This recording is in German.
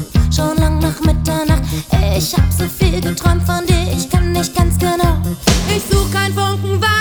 schon lang nach Mitternacht. Ich hab so viel geträumt von dir, ich kann nicht ganz genau. Ich such kein Funken